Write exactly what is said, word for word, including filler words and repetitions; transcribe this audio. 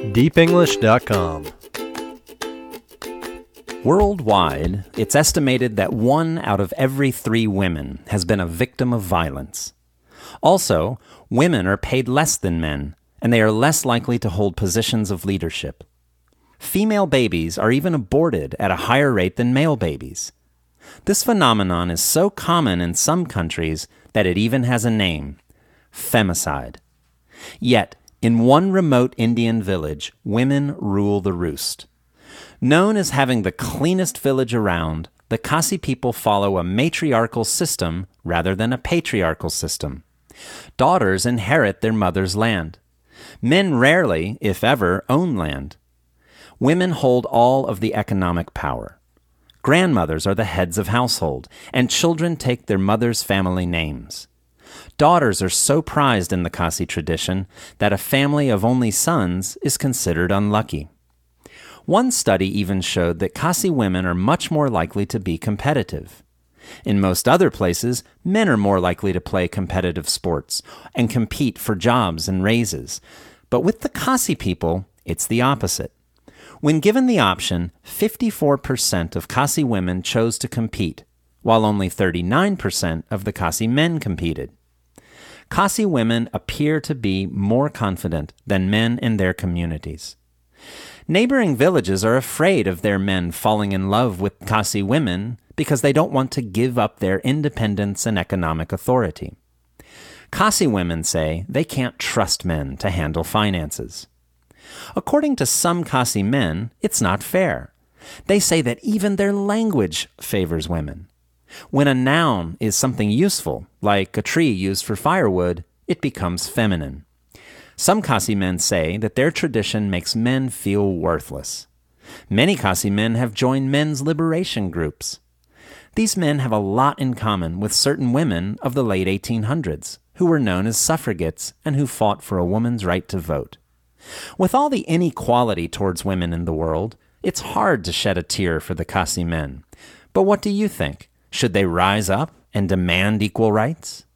deep english dot com. Worldwide, it's estimated that one out of every three women has been a victim of violence. Also, women are paid less than men, and they are less likely to hold positions of leadership. Female babies are even aborted at a higher rate than male babies. This phenomenon is so common in some countries that it even has a name: femicide. Yet, in one remote Indian village, women rule the roost. Known as having the cleanest village around, the Khasi people follow a matriarchal system rather than a patriarchal system. Daughters inherit their mother's land. Men rarely, if ever, own land. Women hold all of the economic power. Grandmothers are the heads of household, and children take their mother's family names. Daughters are so prized in the Khasi tradition that a family of only sons is considered unlucky. One study even showed that Khasi women are much more likely to be competitive. In most other places, men are more likely to play competitive sports and compete for jobs and raises. But with the Khasi people, it's the opposite. When given the option, fifty-four percent of Khasi women chose to compete, while only thirty-nine percent of the Khasi men competed. Khasi women appear to be more confident than men in their communities. Neighboring villages are afraid of their men falling in love with Khasi women because they don't want to give up their independence and economic authority. Khasi women say they can't trust men to handle finances. According to some Khasi men, it's not fair. They say that even their language favors women. When a noun is something useful, like a tree used for firewood, it becomes feminine. Some Khasi men say that their tradition makes men feel worthless. Many Khasi men have joined men's liberation groups. These men have a lot in common with certain women of the late eighteen hundreds, who were known as suffragettes and who fought for a woman's right to vote. With all the inequality towards women in the world, it's hard to shed a tear for the Khasi men. But what do you think? Should they rise up and demand equal rights?